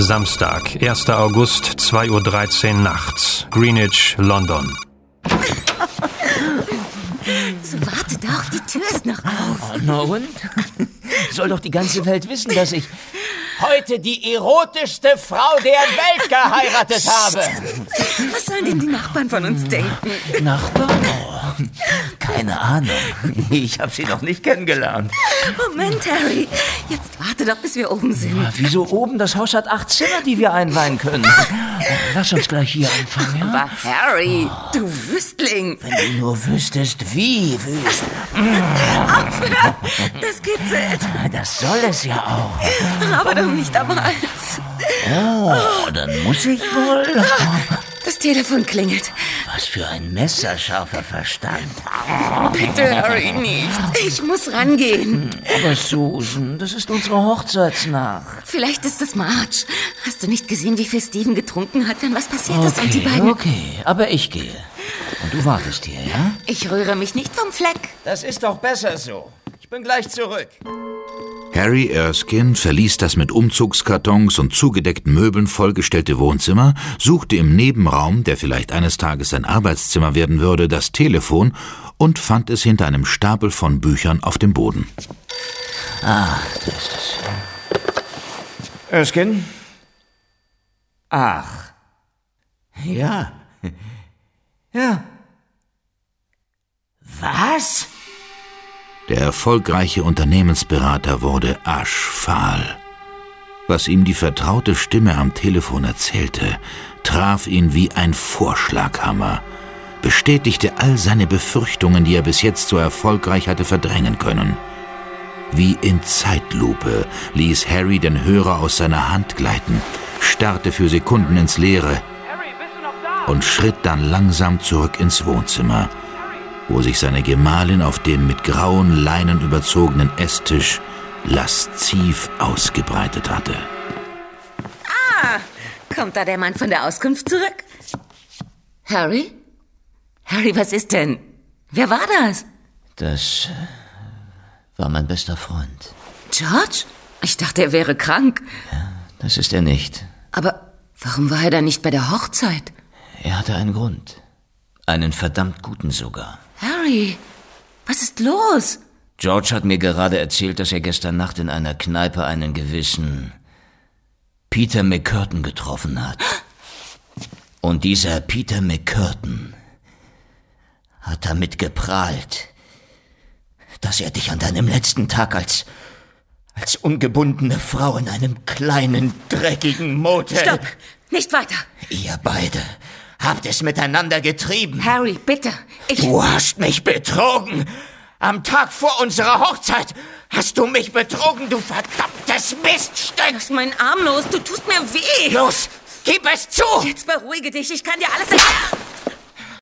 Samstag, 1. August, 2:13 Uhr nachts. Greenwich, London. So, warte doch, die Tür ist noch auf. Oh, na und? Soll doch die ganze Welt wissen, dass ich heute die erotischste Frau der Welt geheiratet habe. Was sollen denn die Nachbarn von uns denken? Nachbarn? Oh, keine Ahnung. Ich habe sie noch nicht kennengelernt. Moment, Harry. Jetzt warte doch, bis wir oben sind. Wieso oben? Das Haus hat 8 Zimmer, die wir einweihen können. Lass uns gleich hier anfangen, ja? Aber Harry, du Wüstling. Wenn du nur wüsstest, wie wüst. Aufhören! Das kitzelt. Das soll es ja auch. Aber doch nicht am Hals. Oh, dann muss ich wohl. Das Telefon klingelt. Was für ein messerscharfer Verstand. Bitte, Harry, nicht. Ich muss rangehen. Aber Susan, das ist unsere Hochzeitsnacht. Vielleicht ist es Marge. Hast du nicht gesehen, wie viel Steven getrunken hat, wenn was passiert ist und die beiden... Okay, aber ich gehe. Und du wartest hier, ja? Ich rühre mich nicht vom Fleck. Das ist doch besser so. Ich bin gleich zurück. Harry Erskine verließ das mit Umzugskartons und zugedeckten Möbeln vollgestellte Wohnzimmer, suchte im Nebenraum, der vielleicht eines Tages sein Arbeitszimmer werden würde, das Telefon und fand es hinter einem Stapel von Büchern auf dem Boden. Ah, da ist es. Erskine? Ach. Ja. Ja. Was? Der erfolgreiche Unternehmensberater wurde aschfahl. Was ihm die vertraute Stimme am Telefon erzählte, traf ihn wie ein Vorschlaghammer, bestätigte all seine Befürchtungen, die er bis jetzt so erfolgreich hatte verdrängen können. Wie in Zeitlupe ließ Harry den Hörer aus seiner Hand gleiten, starrte für Sekunden ins Leere und schritt dann langsam zurück ins Wohnzimmer, wo sich seine Gemahlin auf dem mit grauen Leinen überzogenen Esstisch lasziv ausgebreitet hatte. Ah, kommt da der Mann von der Auskunft zurück? Harry? Harry, was ist denn? Wer war das? Das war mein bester Freund. George? Ich dachte, er wäre krank. Ja, das ist er nicht. Aber warum war er dann nicht bei der Hochzeit? Er hatte einen Grund. Einen verdammt guten sogar. Harry, was ist los? George hat mir gerade erzählt, dass er gestern Nacht in einer Kneipe einen gewissen Peter McCurtain getroffen hat. Und dieser Peter McCurtain hat damit geprahlt, dass er dich an deinem letzten Tag als ungebundene Frau in einem kleinen, dreckigen Motel... Stopp! Nicht weiter! Ihr beide habt es miteinander getrieben. Harry, bitte! Du hast mich betrogen! Am Tag vor unserer Hochzeit hast du mich betrogen, du verdammtes Miststück! Lass meinen Arm los, du tust mir weh! Los, gib es zu! Jetzt beruhige dich, ich kann dir alles erklären!